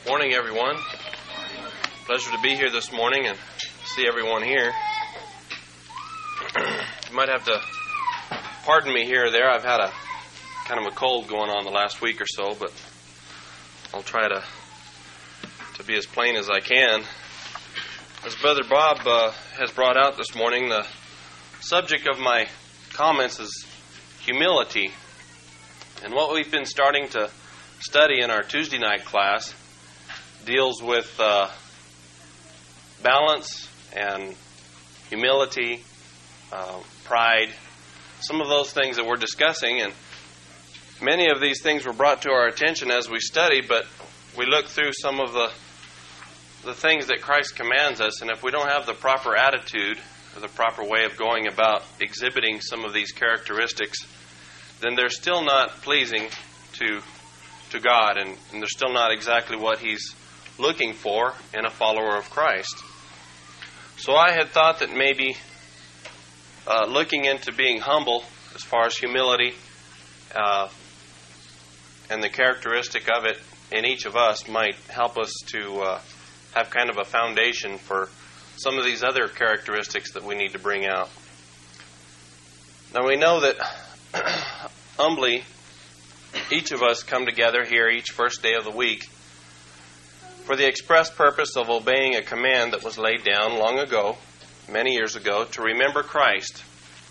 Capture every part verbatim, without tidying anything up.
Morning, everyone. Pleasure to be here this morning and see everyone here. You might have to pardon me here or there. I've had a kind of a cold going on the last week or so, but I'll try to to be as plain as I can. As Brother Bob uh, has brought out this morning, the subject of my comments is humility. And what we've been starting to study in our Tuesday night class deals with uh, balance and humility, uh, pride, some of those things that we're discussing. And many of these things were brought to our attention as we study, but we look through some of the the things that Christ commands us, and if we don't have the proper attitude or the proper way of going about exhibiting some of these characteristics, then they're still not pleasing to to God, and, and they're still not exactly what He's looking for in a follower of Christ. So I had thought that maybe uh, looking into being humble as far as humility uh, and the characteristic of it in each of us might help us to uh, have kind of a foundation for some of these other characteristics that we need to bring out. Now we know that humbly each of us come together here each first day of the week for the express purpose of obeying a command that was laid down long ago, many years ago, to remember Christ.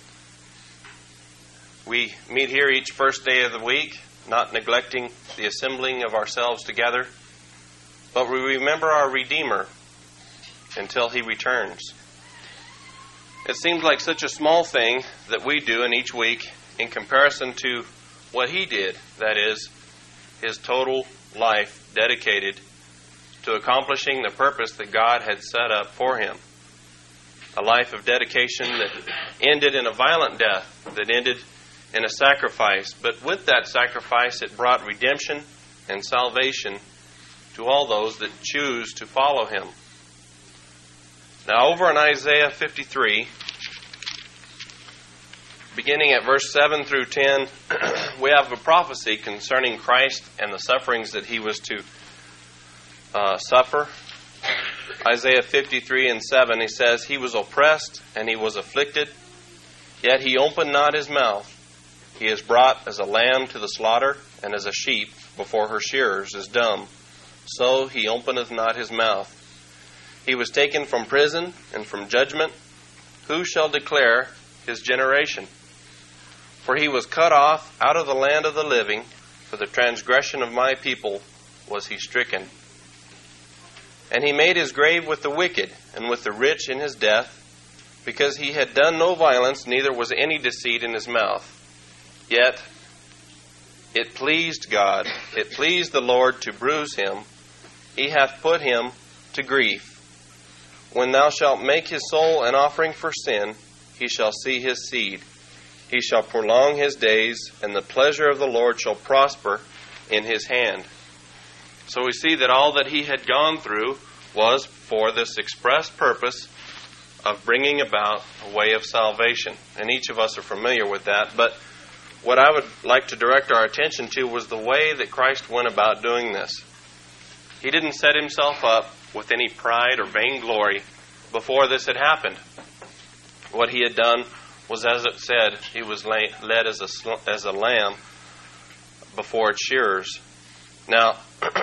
We meet here each first day of the week, not neglecting the assembling of ourselves together, but we remember our Redeemer until He returns. It seems like such a small thing that we do in each week in comparison to what He did, that is, His total life dedicated to accomplishing the purpose that God had set up for Him. A life of dedication that ended in a violent death, that ended in a sacrifice. But with that sacrifice, it brought redemption and salvation to all those that choose to follow Him. Now, over in Isaiah fifty-three, beginning at verse seven through ten, we have a prophecy concerning Christ and the sufferings that He was to uh, suffer. Isaiah fifty-three and seven, he says, "He was oppressed and He was afflicted, yet He opened not His mouth. He is brought as a lamb to the slaughter, and as a sheep before her shearers is dumb. So He openeth not His mouth. He was taken from prison and from judgment. Who shall declare His generation? For He was cut off out of the land of the living. For the transgression of my people was He stricken. And He made His grave with the wicked and with the rich in His death, because He had done no violence, neither was any deceit in His mouth. Yet it pleased God, it pleased the Lord to bruise Him. He hath put Him to grief. When thou shalt make His soul an offering for sin, He shall see His seed. He shall prolong His days, and the pleasure of the Lord shall prosper in His hand." So we see that all that He had gone through was for this express purpose of bringing about a way of salvation. And each of us are familiar with that. But what I would like to direct our attention to was the way that Christ went about doing this. He didn't set Himself up with any pride or vainglory before this had happened. What He had done was, as it said, He was led as a, as a lamb before its shearers. Now,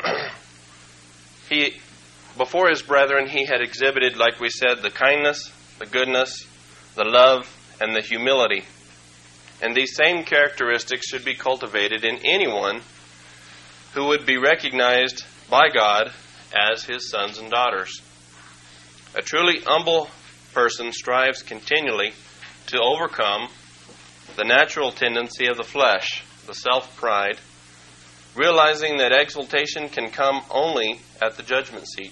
he, before His brethren, He had exhibited, like we said, the kindness, the goodness, the love, and the humility. And these same characteristics should be cultivated in anyone who would be recognized by God as His sons and daughters. A truly humble person strives continually to overcome the natural tendency of the flesh, the self-pride, realizing that exaltation can come only at the judgment seat.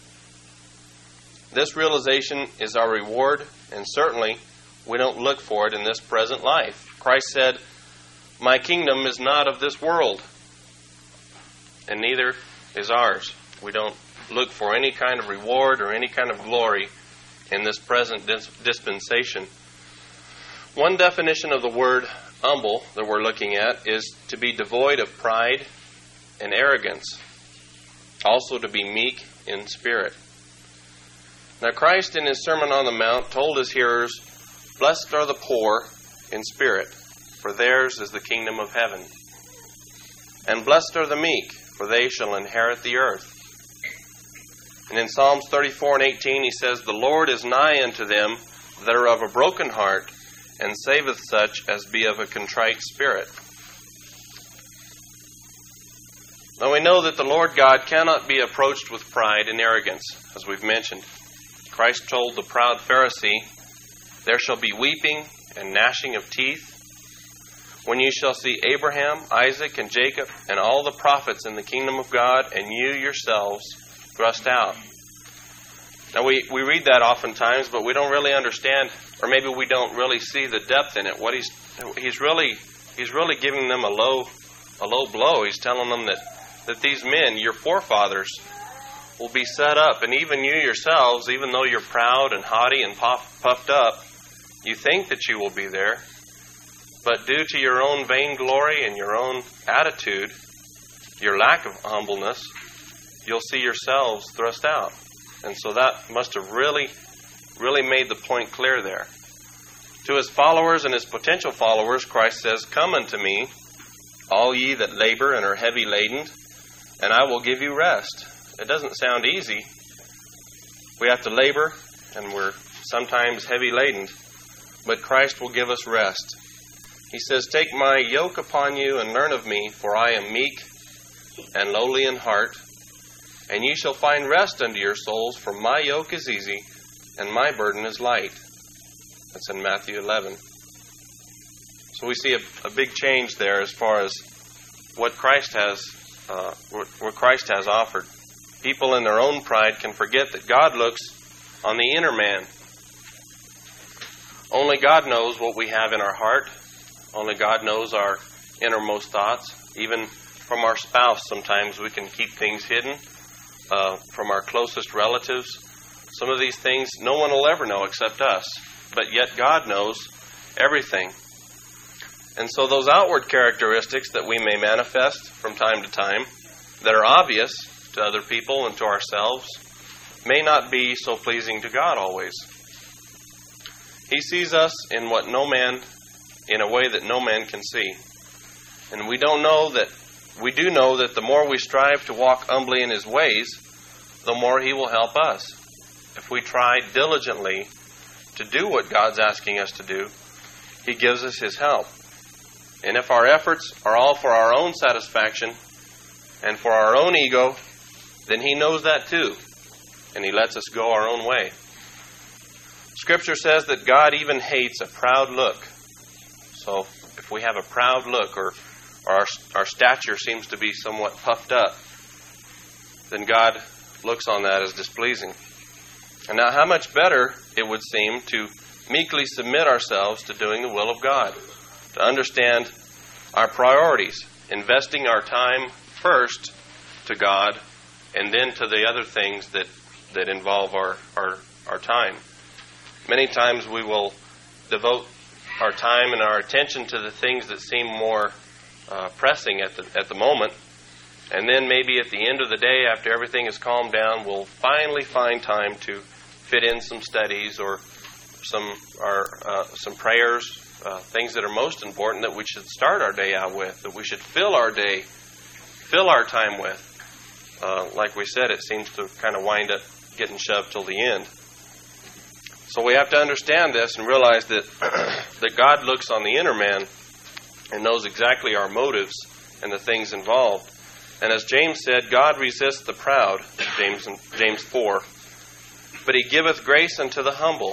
This realization is our reward, and certainly we don't look for it in this present life. Christ said, "My kingdom is not of this world," and neither is ours. We don't look for any kind of reward or any kind of glory in this present dispensation. One definition of the word humble that we're looking at is to be devoid of pride and arrogance. also to be meek in spirit. Now Christ in his Sermon on the Mount told his hearers, "Blessed are the poor in spirit, for theirs is the kingdom of heaven. And blessed are the meek, for they shall inherit the earth." And in Psalms thirty-four and eighteen he says, "The Lord is nigh unto them that are of a broken heart, and saveth such as be of a contrite spirit." Now we know that the Lord God cannot be approached with pride and arrogance, as we've mentioned. Christ told the proud Pharisee, "There shall be weeping and gnashing of teeth when you shall see Abraham, Isaac, and Jacob, and all the prophets in the kingdom of God, and you yourselves thrust out." Now we, we read that oftentimes, but we don't really understand, or maybe we don't really see the depth in it. What he's he's really he's really giving them a low a low blow. He's telling them that, that these men, your forefathers, will be set up, and even you yourselves, even though you're proud and haughty and puff, puffed up, you think that you will be there, but due to your own vainglory and your own attitude, your lack of humbleness, you'll see yourselves thrust out. And so that must have really, really made the point clear there. To his followers and his potential followers, Christ says, "Come unto me, all ye that labor and are heavy laden, and I will give you rest." It doesn't sound easy. We have to labor, and we're sometimes heavy laden, but Christ will give us rest. He says, "Take my yoke upon you and learn of me, for I am meek and lowly in heart, and ye shall find rest unto your souls, for my yoke is easy and my burden is light." That's in Matthew eleven. So we see a, a big change there as far as what Christ has, uh, what, what Christ has offered. People in their own pride can forget that God looks on the inner man. Only God knows what we have in our heart. Only God knows our innermost thoughts. Even from our spouse, sometimes we can keep things hidden. Uh, from our closest relatives. Some of these things no one will ever know except us. But yet God knows everything. And so those outward characteristics that we may manifest from time to time, that are obvious to other people and to ourselves, may not be so pleasing to God always. He sees us in what no man, in a way that no man can see. And we don't know that We do know that the more we strive to walk humbly in His ways, the more He will help us. If we try diligently to do what God's asking us to do, He gives us His help. And if our efforts are all for our own satisfaction and for our own ego, then He knows that too, and He lets us go our own way. Scripture says that God even hates a proud look. So if we have a proud look, or or our, our stature seems to be somewhat puffed up, then God looks on that as displeasing. And now how much better it would seem to meekly submit ourselves to doing the will of God, to understand our priorities, investing our time first to God, and then to the other things that, that involve our, our, our time. Many times we will devote our time and our attention to the things that seem more Uh, pressing at the at the moment, and then maybe at the end of the day, after everything is calmed down, we'll finally find time to fit in some studies or some our uh, some prayers, uh, things that are most important that we should start our day out with, that we should fill our day, fill our time with. Uh, like we said, it seems to kind of wind up getting shoved till the end. So we have to understand this and realize that that God looks on the inner man and knows exactly our motives and the things involved. And as James said, God resists the proud, James James four, but He giveth grace unto the humble.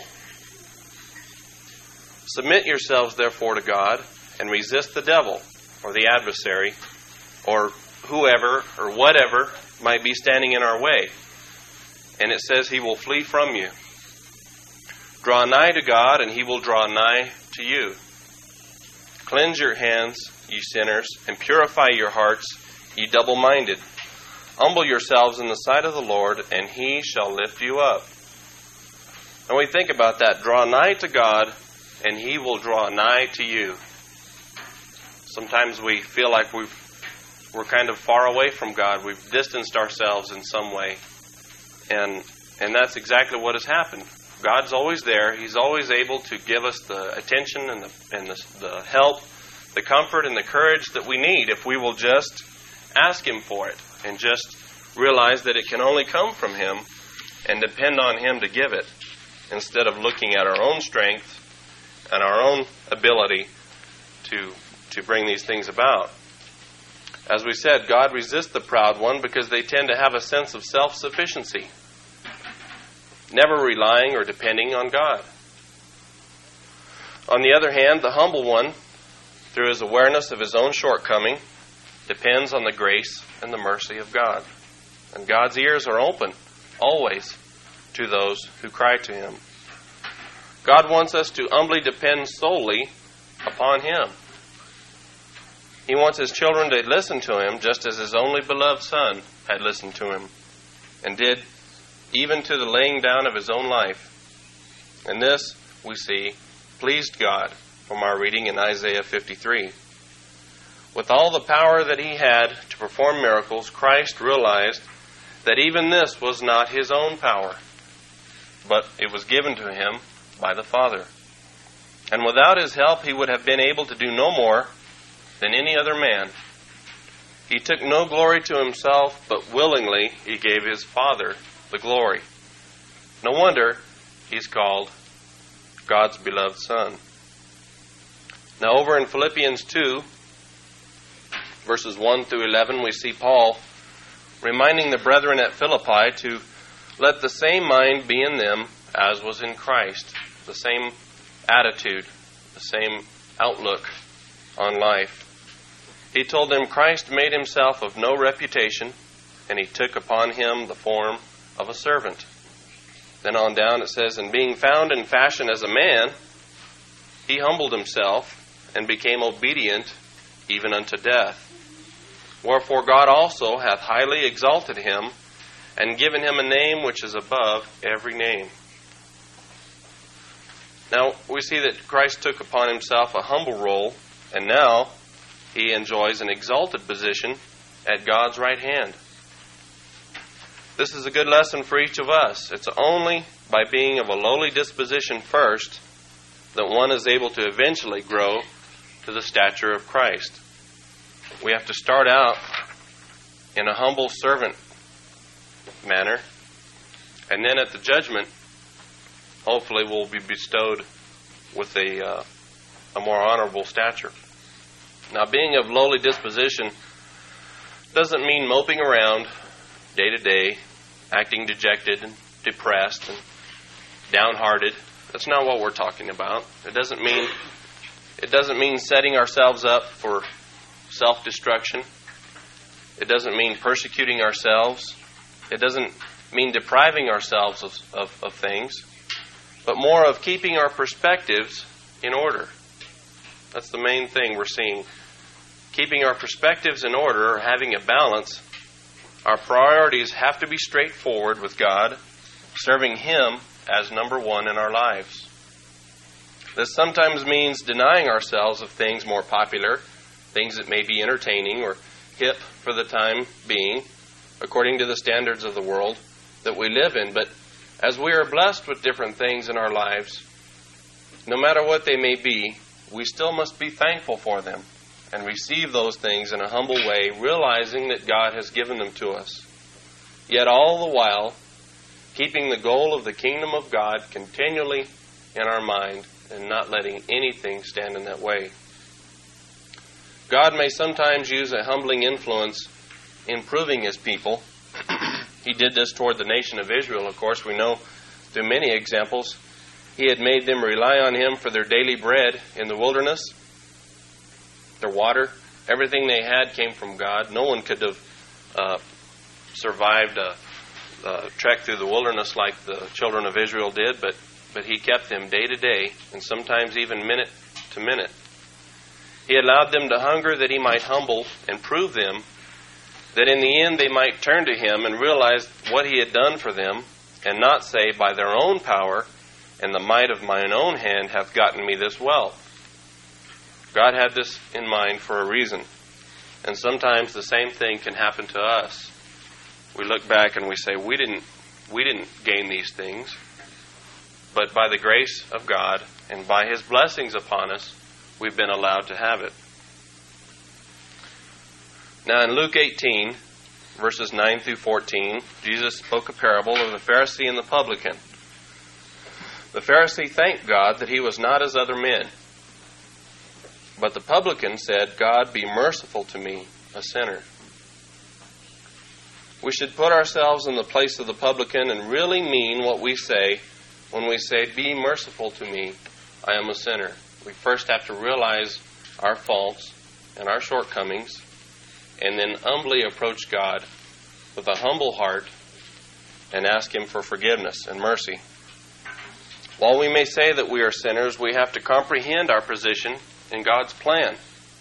Submit yourselves therefore to God, and resist the devil, or the adversary, or whoever or whatever might be standing in our way. And it says He will flee from you. Draw nigh to God, and He will draw nigh to you. Cleanse your hands, ye sinners, and purify your hearts, ye double-minded. Humble yourselves in the sight of the Lord, and He shall lift you up. And we think about that. Draw nigh to God, and He will draw nigh to you. Sometimes we feel like we've we're kind of far away from God. We've distanced ourselves in some way. And and that's exactly what has happened. God's always there. He's always able to give us the attention and the and the, the help, the comfort and the courage that we need if we will just ask Him for it and just realize that it can only come from Him and depend on Him to give it, instead of looking at our own strength and our own ability to to bring these things about. As we said, God resists the proud one because they tend to have a sense of self-sufficiency, never relying or depending on God. On the other hand, the humble one, through his awareness of his own shortcoming, depends on the grace and the mercy of God. And God's ears are open, always, to those who cry to Him. God wants us to humbly depend solely upon Him. He wants His children to listen to Him just as His only beloved Son had listened to Him, and did even to the laying down of His own life. And this, we see, pleased God from our reading in Isaiah fifty-three. With all the power that He had to perform miracles, Christ realized that even this was not His own power, but it was given to Him by the Father. And without His help, He would have been able to do no more than any other man. He took no glory to Himself, but willingly He gave His Father the glory. No wonder He's called God's beloved Son. Now over in Philippians two, verses one through eleven, we see Paul reminding the brethren at Philippi to let the same mind be in them as was in Christ. The same attitude, the same outlook on life. He told them Christ made Himself of no reputation, and He took upon Him the form of a servant. Then on down it says, and being found in fashion as a man, He humbled Himself and became obedient even unto death. Wherefore God also hath highly exalted Him, and given Him a name which is above every name. Now, we see that Christ took upon Himself a humble role, and now He enjoys an exalted position at God's right hand. This is a good lesson for each of us. It's only by being of a lowly disposition first that one is able to eventually grow to the stature of Christ. We have to start out in a humble servant manner, and then at the judgment, hopefully we'll be bestowed with a, uh, a more honorable stature. Now, being of lowly disposition doesn't mean moping around day to day, acting dejected and depressed and downhearted. That's not what we're talking about. It doesn't mean it doesn't mean setting ourselves up for self-destruction. It doesn't mean persecuting ourselves. It doesn't mean depriving ourselves of, of, of things, but more of keeping our perspectives in order. That's the main thing we're seeing. Keeping our perspectives in order, or having a balance. Our priorities have to be straightforward with God, serving Him as number one in our lives. This sometimes means denying ourselves of things more popular, things that may be entertaining or hip for the time being, according to the standards of the world that we live in. But as we are blessed with different things in our lives, no matter what they may be, we still must be thankful for them and receive those things in a humble way, realizing that God has given them to us. Yet all the while, keeping the goal of the kingdom of God continually in our mind and not letting anything stand in that way. God may sometimes use a humbling influence in proving His people. He did this toward the nation of Israel, of course. We know through many examples. He had made them rely on Him for their daily bread in the wilderness, their water. Everything they had came from God. No one could have uh, survived a, a trek through the wilderness like the children of Israel did, but, but He kept them day to day, and sometimes even minute to minute. He allowed them to hunger that He might humble and prove them, that in the end they might turn to Him and realize what He had done for them, and not say, by their own power and the might of mine own hand hath gotten me this wealth. God had this in mind for a reason. And sometimes the same thing can happen to us. We look back and we say, we didn't, we didn't gain these things. But by the grace of God and by His blessings upon us, we've been allowed to have it. Now in Luke eighteen, verses nine through fourteen, Jesus spoke a parable of the Pharisee and the publican. The Pharisee thanked God that he was not as other men. But the publican said, God, be merciful to me, a sinner. We should put ourselves in the place of the publican and really mean what we say when we say, be merciful to me, I am a sinner. We first have to realize our faults and our shortcomings, and then humbly approach God with a humble heart and ask Him for forgiveness and mercy. While we may say that we are sinners, we have to comprehend our position in God's plan.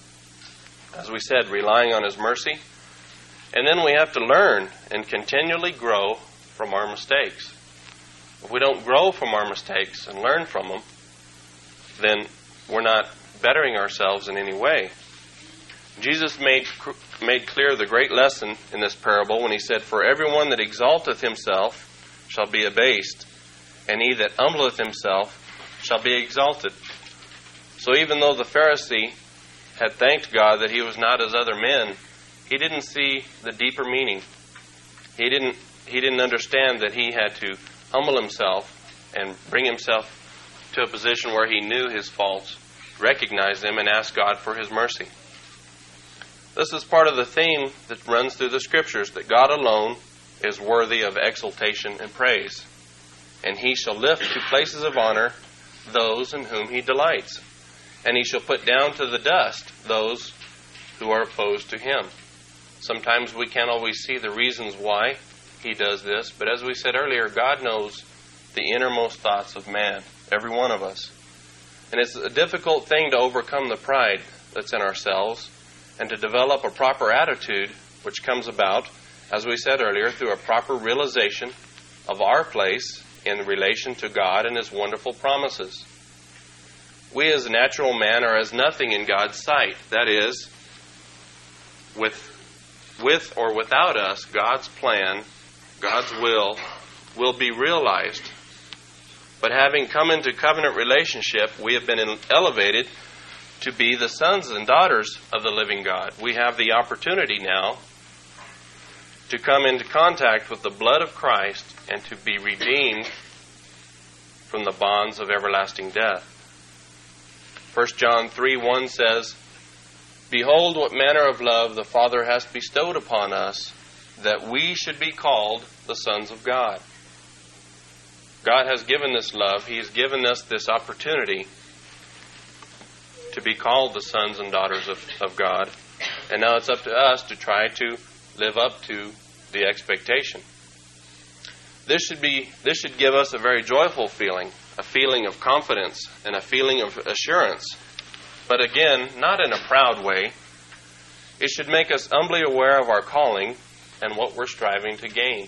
As we said, relying on His mercy. And then we have to learn and continually grow from our mistakes. If we don't grow from our mistakes and learn from them, then we're not bettering ourselves in any way. Jesus made made clear the great lesson in this parable when He said, for everyone that exalteth himself shall be abased, and he that humbleth himself shall be exalted. So even though the Pharisee had thanked God that he was not as other men, he didn't see the deeper meaning. He didn't he didn't understand that he had to humble himself and bring himself to a position where he knew his faults, recognize them, and ask God for His mercy. This is part of the theme that runs through the Scriptures, that God alone is worthy of exaltation and praise, and He shall lift to places of honor those in whom He delights, and He shall put down to the dust those who are opposed to Him. Sometimes we can't always see the reasons why He does this, but as we said earlier, God knows the innermost thoughts of man, every one of us. And it's a difficult thing to overcome the pride that's in ourselves and to develop a proper attitude, which comes about, as we said earlier, through a proper realization of our place in relation to God and His wonderful promises. We as natural man are as nothing in God's sight. That is, with with or without us, God's plan, God's will, will be realized. But having come into covenant relationship, we have been elevated to be the sons and daughters of the living God. We have the opportunity now to come into contact with the blood of Christ and to be redeemed from the bonds of everlasting death. First John three one says, behold what manner of love the Father hath bestowed upon us, that we should be called the sons of God. God has given this love. He has given us this opportunity to be called the sons and daughters of, of God. And now it's up to us to try to live up to the expectation. This should be this should give us a very joyful feeling, a feeling of confidence and a feeling of assurance. But again, not in a proud way. It should make us humbly aware of our calling and what we're striving to gain.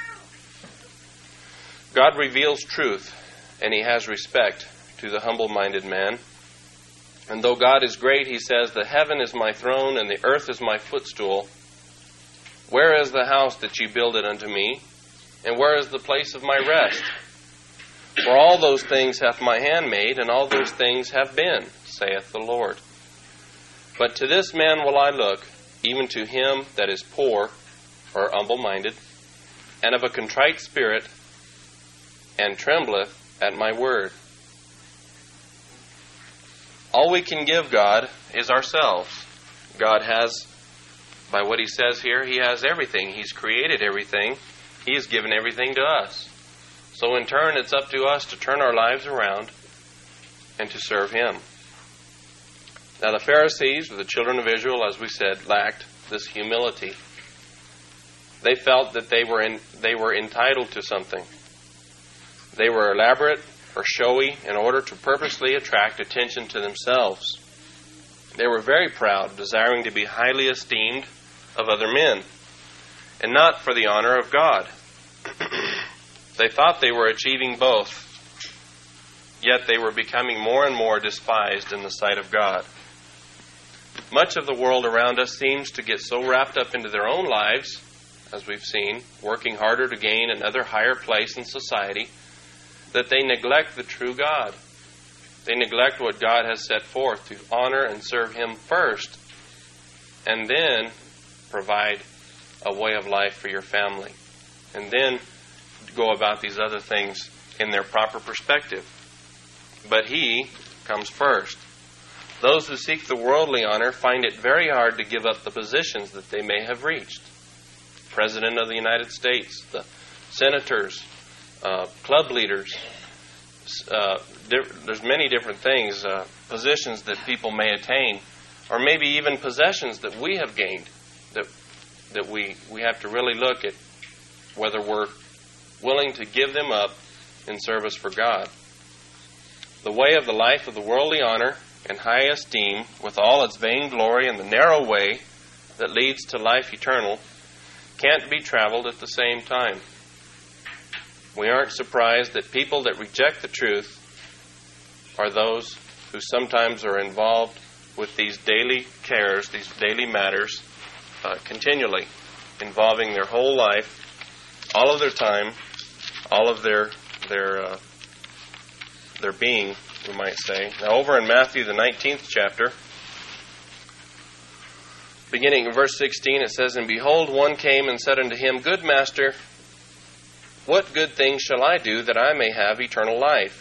God reveals truth, and He has respect to the humble-minded man. And though God is great, He says, the heaven is my throne, and the earth is my footstool. Where is the house that ye builded unto me? And where is the place of my rest? For all those things hath my hand made, and all those things have been, saith the Lord. But to this man will I look, even to him that is poor, or humble-minded, and of a contrite spirit, and trembleth at my word. All we can give God is ourselves. God has, by what He says here, He has everything. He's created everything. He has given everything to us. So in turn, it's up to us to turn our lives around and to serve Him. Now the Pharisees, or the children of Israel, as we said, lacked this humility. They felt that they were in, they were entitled to something. They were elaborate or showy in order to purposely attract attention to themselves. They were very proud, desiring to be highly esteemed of other men, and not for the honor of God. They thought they were achieving both, yet they were becoming more and more despised in the sight of God. Much of the world around us seems to get so wrapped up into their own lives, as we've seen, working harder to gain another higher place in society, that they neglect the true God. They neglect what God has set forth to honor and serve Him first, and then provide a way of life for your family, and then go about these other things in their proper perspective. But He comes first. Those who seek the worldly honor find it very hard to give up the positions that they may have reached. President of the United States, the senators, uh, club leaders, uh, di- there's many different things, uh, positions that people may attain, or maybe even possessions that we have gained, that that we, we have to really look at whether we're willing to give them up in service for God. The way of the life of the worldly honor and high esteem, with all its vain glory, and the narrow way that leads to life eternal, can't be traveled at the same time. We aren't surprised that people that reject the truth are those who sometimes are involved with these daily cares, these daily matters, uh, continually, involving their whole life, all of their time, all of their their uh, their being, we might say. Now, over in Matthew, the nineteenth chapter, beginning in verse sixteen, it says, "And behold, one came and said unto him, Good master, what good thing shall I do that I may have eternal life?"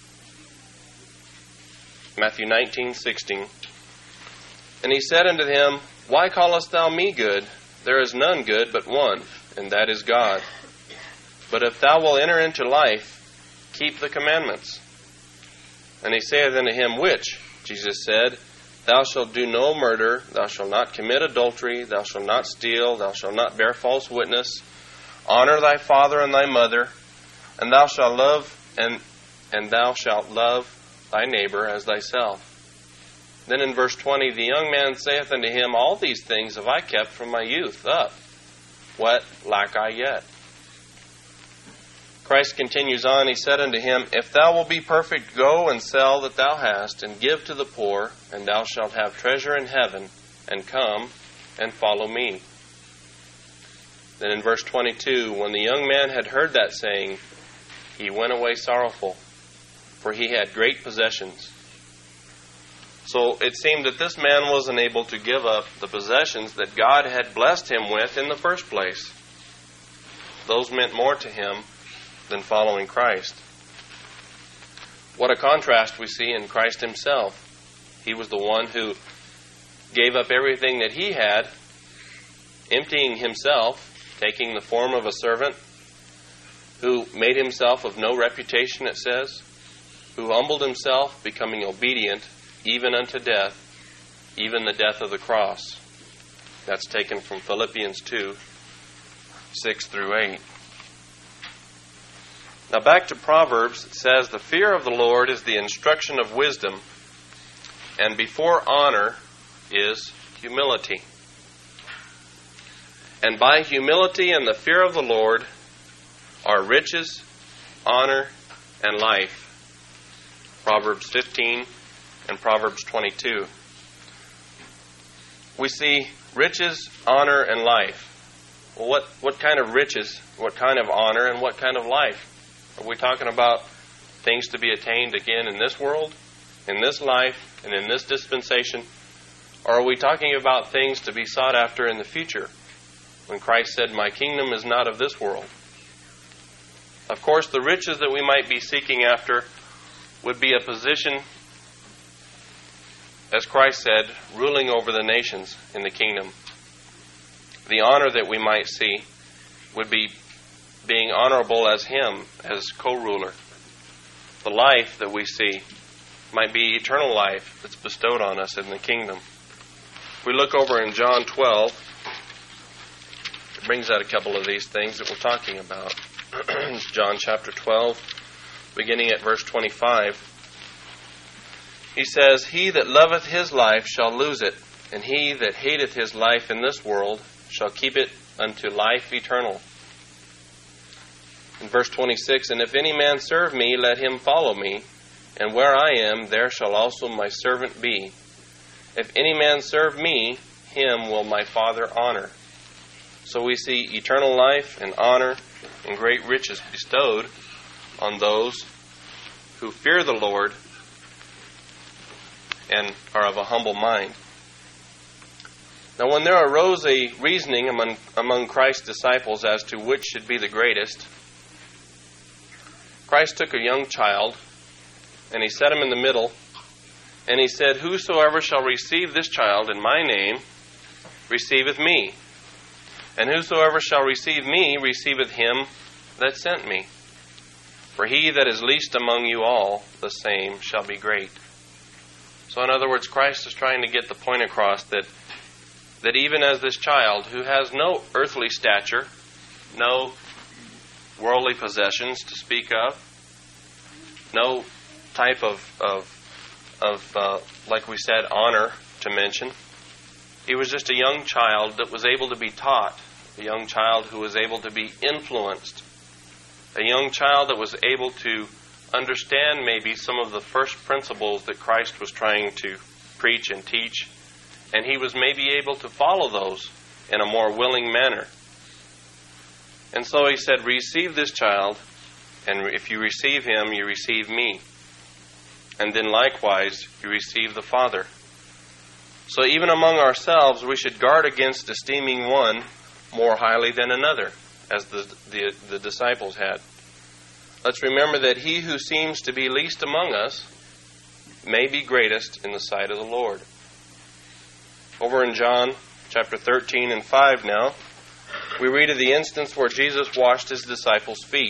Matthew nineteen sixteen. "And he said unto him, Why callest thou me good? There is none good but one, and that is God. But if thou wilt enter into life, keep the commandments. And he saith unto him, Which? Jesus said, Thou shalt do no murder, thou shalt not commit adultery, thou shalt not steal, thou shalt not bear false witness, honor thy father and thy mother, and thou shalt love and and thou shalt love thy neighbor as thyself. Then in verse twenty, the young man saith unto him, All these things have I kept from my youth up. What lack I yet? Christ continues on, he said unto him, If thou wilt be perfect, go and sell that thou hast, and give to the poor, and thou shalt have treasure in heaven, and come and follow me. Then in verse twenty-two, when the young man had heard that saying, he went away sorrowful, for he had great possessions. So it seemed that this man wasn't able to give up the possessions that God had blessed him with in the first place. Those meant more to him than following Christ. What a contrast we see in Christ himself. He was the one who gave up everything that he had, emptying himself, taking the form of a servant, who made himself of no reputation, it says, who humbled himself, becoming obedient even unto death, even the death of the cross. That's taken from Philippians two, six through eight. Now back to Proverbs, it says, The fear of the Lord is the instruction of wisdom, and before honor is humility. And by humility and the fear of the Lord are riches, honor, and life. Proverbs fifteen and Proverbs twenty-two. We see riches, honor, and life. Well, what, what kind of riches, what kind of honor, and what kind of life? Are we talking about things to be attained again in this world, in this life, and in this dispensation? Or are we talking about things to be sought after in the future, when Christ said, My kingdom is not of this world? Of course, the riches that we might be seeking after would be a position, as Christ said, ruling over the nations in the kingdom. The honor that we might see would be being honorable as Him, as co-ruler. The life that we see might be eternal life that's bestowed on us in the kingdom. If we look over in John twelve, it brings out a couple of these things that we're talking about. John chapter twelve, beginning at verse twenty-five. He says, He that loveth his life shall lose it, and he that hateth his life in this world shall keep it unto life eternal. In verse twenty-six, And if any man serve me, let him follow me, and where I am, there shall also my servant be. If any man serve me, him will my Father honor. So we see eternal life and honor and great riches bestowed on those who fear the Lord and are of a humble mind. Now when there arose a reasoning among, among Christ's disciples as to which should be the greatest, Christ took a young child, and he set him in the middle, and he said, Whosoever shall receive this child in my name, receiveth me. And whosoever shall receive me, receiveth him that sent me. For he that is least among you all, the same shall be great. So in other words, Christ is trying to get the point across that, that even as this child, who has no earthly stature, no worldly possessions to speak of, no type of, of, of uh, like we said, honor to mention. He was just a young child that was able to be taught, a young child who was able to be influenced, a young child that was able to understand maybe some of the first principles that Christ was trying to preach and teach, and he was maybe able to follow those in a more willing manner. And so he said, receive this child, and if you receive him, you receive me. And then likewise, you receive the Father. So even among ourselves, we should guard against esteeming one more highly than another, as the, the, the disciples had. Let's remember that he who seems to be least among us may be greatest in the sight of the Lord. Over in John chapter thirteen and five now, we read of the instance where Jesus washed his disciples' feet.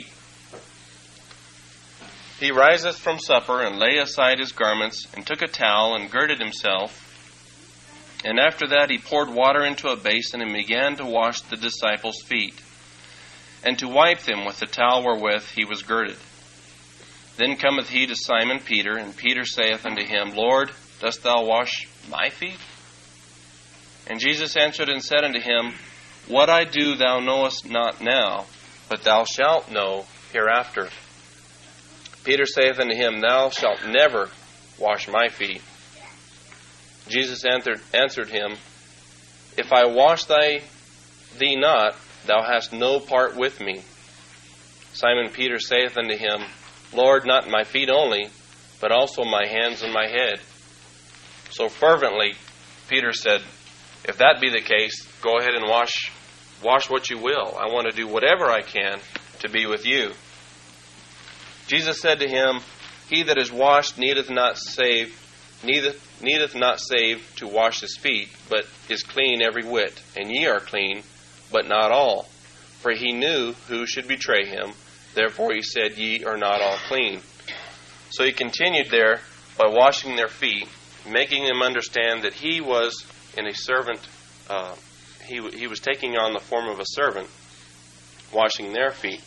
He riseth from supper, and laid aside his garments, and took a towel, and girded himself. And after that he poured water into a basin, and began to wash the disciples' feet, and to wipe them with the towel wherewith he was girded. Then cometh he to Simon Peter, and Peter saith unto him, Lord, dost thou wash my feet? And Jesus answered and said unto him, What I do thou knowest not now, but thou shalt know hereafter. Peter saith unto him, Thou shalt never wash my feet. Jesus answered, answered him, If I wash thy, thee not, thou hast no part with me. Simon Peter saith unto him, Lord, not my feet only, but also my hands and my head. So fervently Peter said, If that be the case, go ahead and wash wash what you will. I want to do whatever I can to be with you. Jesus said to him, He that is washed needeth not save, needeth, needeth not save to wash his feet, but is clean every whit. And ye are clean, but not all. For he knew who should betray him. Therefore he said, Ye are not all clean. So he continued there by washing their feet, making them understand that he was in a servant, uh, he, he was taking on the form of a servant, washing their feet.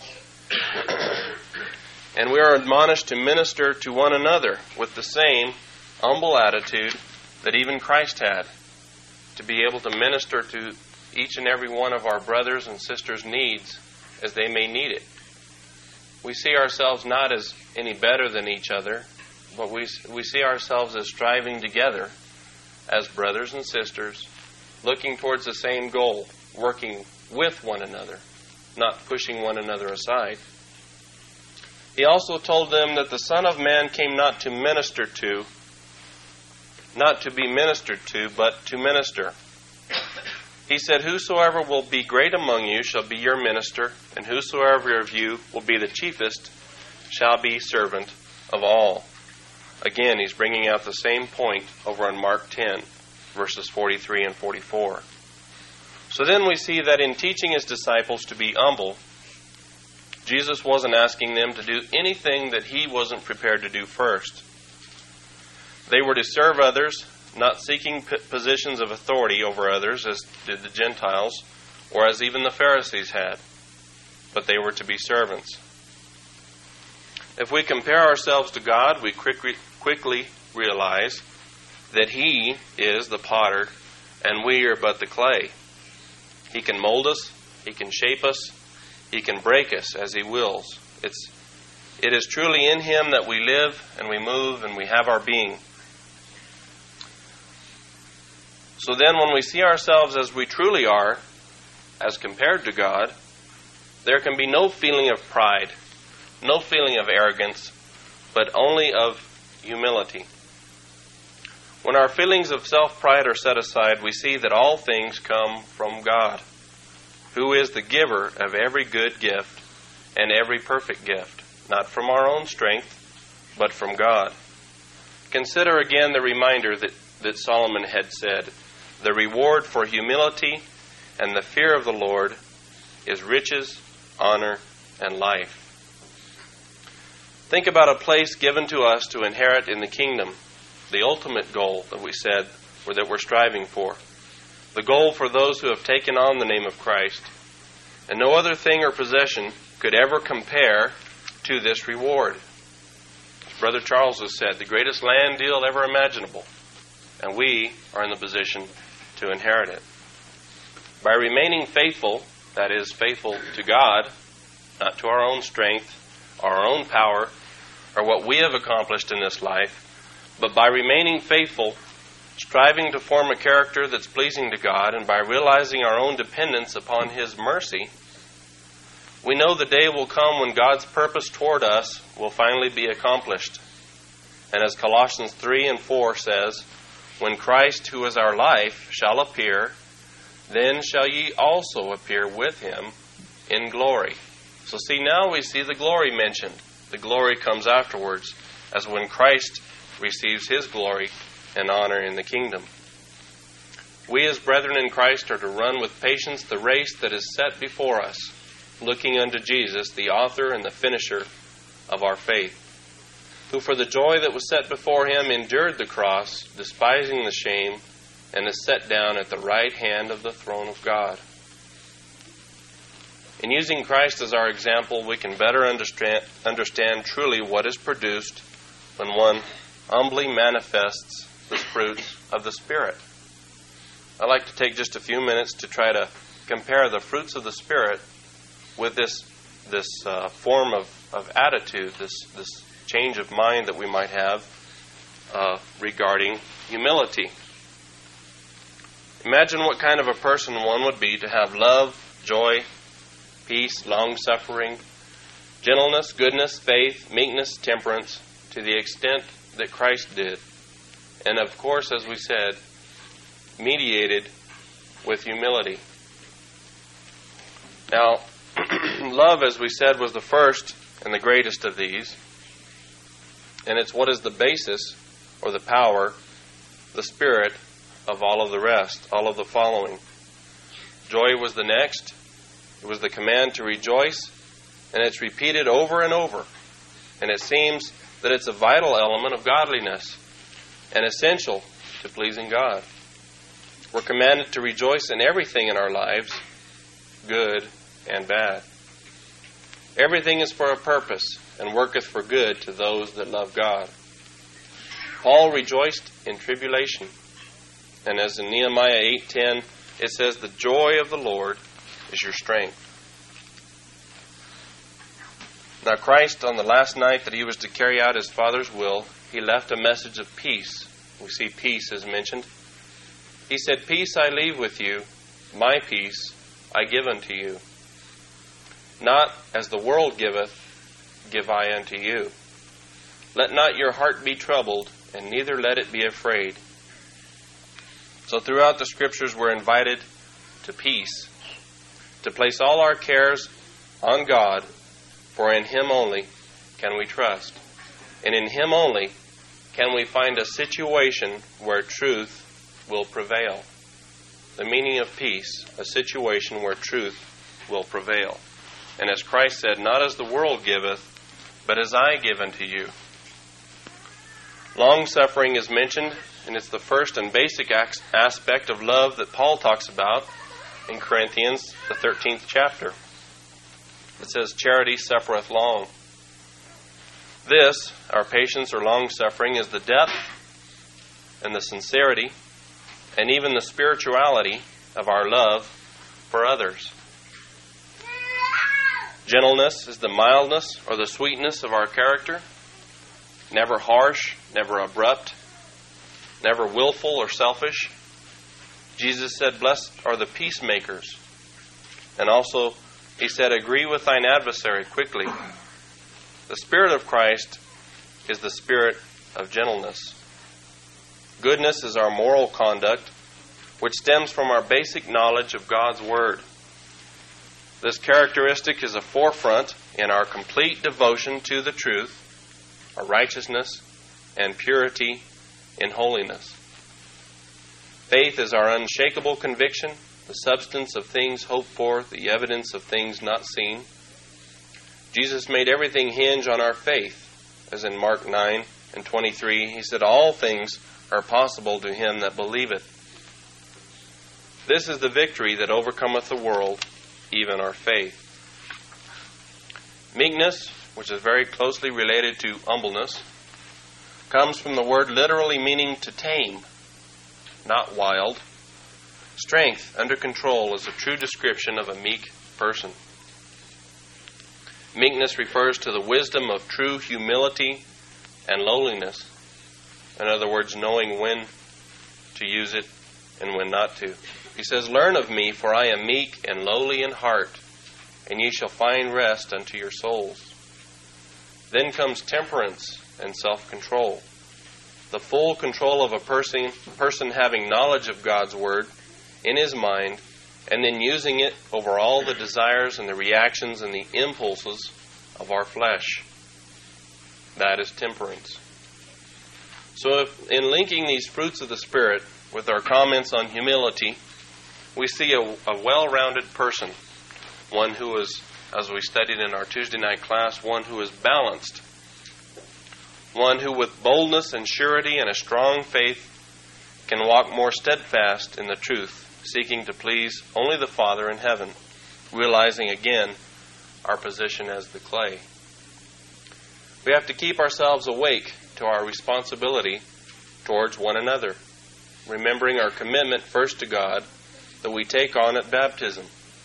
And we are admonished to minister to one another with the same humble attitude that even Christ had, to be able to minister to each and every one of our brothers and sisters' needs as they may need it. We see ourselves not as any better than each other, but we we see ourselves as striving together as brothers and sisters, looking towards the same goal, working with one another, not pushing one another aside. He also told them that the Son of Man came not to minister to, not to be ministered to, but to minister. He said, Whosoever will be great among you shall be your minister, and whosoever of you will be the chiefest shall be servant of all. Again, he's bringing out the same point over on Mark ten, verses forty-three and forty-four. So then we see that in teaching his disciples to be humble, Jesus wasn't asking them to do anything that he wasn't prepared to do first. They were to serve others, not seeking positions of authority over others as did the Gentiles, or as even the Pharisees had, but they were to be servants. If we compare ourselves to God, we quickly, quickly realize that He is the potter and we are but the clay. He can mold us, He can shape us, He can break us as He wills. It's, it is truly in Him that we live and we move and we have our being. So then when we see ourselves as we truly are, as compared to God, there can be no feeling of pride, no feeling of arrogance, but only of humility. When our feelings of self-pride are set aside, we see that all things come from God, who is the giver of every good gift and every perfect gift, not from our own strength, but from God. Consider again the reminder that, that Solomon had said, "The reward for humility and the fear of the Lord is riches, honor, and life." Think about a place given to us to inherit in the kingdom, the ultimate goal that we said or that we're striving for, the goal for those who have taken on the name of Christ. And no other thing or possession could ever compare to this reward. As Brother Charles has said, the greatest land deal ever imaginable, and we are in the position to inherit it. By remaining faithful, that is, faithful to God, not to our own strength, our own power, or what we have accomplished in this life, but by remaining faithful, striving to form a character that's pleasing to God, and by realizing our own dependence upon His mercy, we know the day will come when God's purpose toward us will finally be accomplished. And as Colossians three and four says, "When Christ, who is our life, shall appear, then shall ye also appear with Him in glory." So see, now we see the glory mentioned. The glory comes afterwards, as when Christ receives His glory and honor in the kingdom. We as brethren in Christ are to run with patience the race that is set before us, looking unto Jesus, the author and the finisher of our faith, who for the joy that was set before Him endured the cross, despising the shame, and is set down at the right hand of the throne of God. In using Christ as our example, we can better understand, understand truly what is produced when one humbly manifests the fruits of the Spirit. I'd like to take just a few minutes to try to compare the fruits of the Spirit with this this uh, form of, of attitude, this, this change of mind that we might have uh, regarding humility. Imagine what kind of a person one would be to have love, joy, peace, long-suffering, gentleness, goodness, faith, meekness, temperance, to the extent that Christ did. And of course, as we said, mediated with humility. Now, love, as we said, was the first and the greatest of these. And it's what is the basis or the power, the spirit of all of the rest, all of the following. Joy was the next. It was the command to rejoice, and it's repeated over and over. And it seems that it's a vital element of godliness and essential to pleasing God. We're commanded to rejoice in everything in our lives, good and bad. Everything is for a purpose, and worketh for good to those that love God. Paul rejoiced in tribulation, and as in Nehemiah eight ten, it says, "The joy of the Lord is your strength." Now Christ, on the last night that He was to carry out His Father's will, He left a message of peace. We see peace as mentioned. He said, "Peace I leave with you, my peace I give unto you. Not as the world giveth, give I unto you. Let not your heart be troubled, and neither let it be afraid." So throughout the Scriptures we're invited to peace, to place all our cares on God, for in Him only can we trust. And in Him only can we find a situation where truth will prevail. The meaning of peace, a situation where truth will prevail. And as Christ said, "Not as the world giveth, but as I give unto you." Long-suffering is mentioned, and it's the first and basic aspect of love that Paul talks about in Corinthians, the thirteenth chapter. It says, "Charity suffereth long." This, our patience or long-suffering, is the depth and the sincerity and even the spirituality of our love for others. Gentleness is the mildness or the sweetness of our character, never harsh, never abrupt, never willful or selfish. Jesus said, blessed are the peacemakers. And also, he said, agree with thine adversary quickly. The Spirit of Christ is the spirit of gentleness. Goodness is our moral conduct, which stems from our basic knowledge of God's Word. This characteristic is a forefront in our complete devotion to the truth, our righteousness, and purity in holiness. Faith is our unshakable conviction, the substance of things hoped for, the evidence of things not seen. Jesus made everything hinge on our faith, as in Mark nine and twenty-three. He said, all things are possible to him that believeth. This is the victory that overcometh the world, even our faith. Meekness, which is very closely related to humbleness, comes from the word literally meaning to tame, not wild. Strength under control is a true description of a meek person. Meekness refers to the wisdom of true humility and lowliness. In other words, knowing when to use it and when not to. He says, learn of me, for I am meek and lowly in heart, and ye shall find rest unto your souls. Then comes temperance and self-control. The full control of a person, person having knowledge of God's Word in his mind, and then using it over all the desires and the reactions and the impulses of our flesh. That is temperance. So if, in linking these fruits of the Spirit with our comments on humility, we see a, a well-rounded person, one who is, as we studied in our Tuesday night class, one who is balanced, one who with boldness and surety and a strong faith can walk more steadfast in the truth, seeking to please only the Father in heaven, realizing again our position as the clay. We have to keep ourselves awake to our responsibility towards one another, remembering our commitment first to God that we take on at baptism.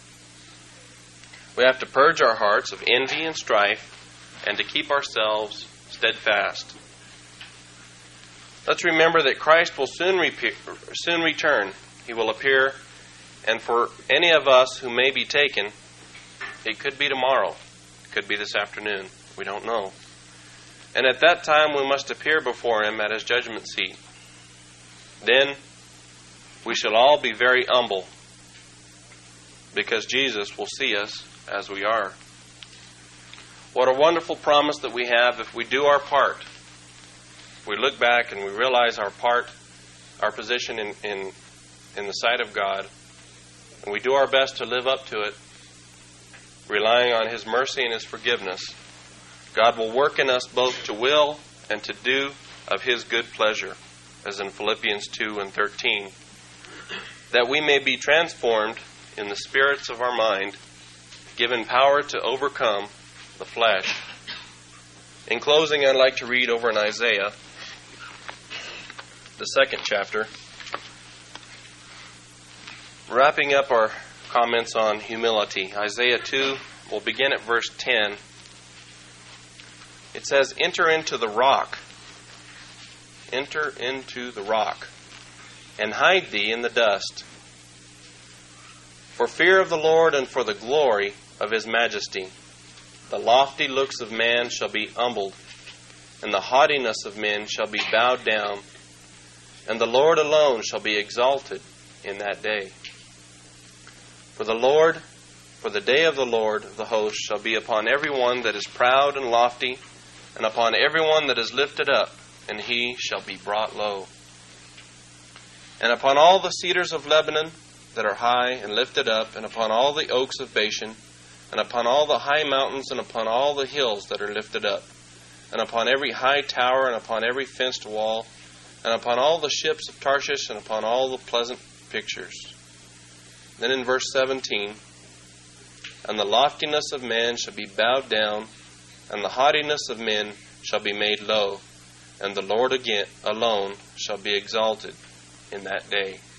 We have to purge our hearts of envy and strife and to keep ourselves steadfast. Let's remember that Christ will soon, repear, soon return. He will appear, and for any of us who may be taken, it could be tomorrow, it could be this afternoon, we don't know. And at that time we must appear before Him at His judgment seat. Then we shall all be very humble, because Jesus will see us as we are. What a wonderful promise that we have if we do our part. We look back and we realize our part, our position in, in, in the sight of God, and we do our best to live up to it, relying on His mercy and His forgiveness. God will work in us both to will and to do of His good pleasure, as in Philippians two and thirteen, that we may be transformed in the spirits of our mind, given power to overcome the flesh. In closing, I'd like to read over in Isaiah, the second chapter, wrapping up our comments on humility. Isaiah two, we'll begin at verse ten. It says, enter into the rock, enter into the rock, and hide thee in the dust. For fear of the Lord and for the glory of His majesty, the lofty looks of man shall be humbled, and the haughtiness of men shall be bowed down, and the Lord alone shall be exalted in that day. For the Lord, for the day of the Lord of the hosts shall be upon every one that is proud and lofty, and upon every one that is lifted up, and he shall be brought low. And upon all the cedars of Lebanon that are high and lifted up, and upon all the oaks of Bashan, and upon all the high mountains, and upon all the hills that are lifted up, and upon every high tower, and upon every fenced wall, and upon all the ships of Tarshish, and upon all the pleasant pictures. Then in verse seventeen, and the loftiness of man shall be bowed down, and the haughtiness of men shall be made low, and the Lord again alone shall be exalted in that day.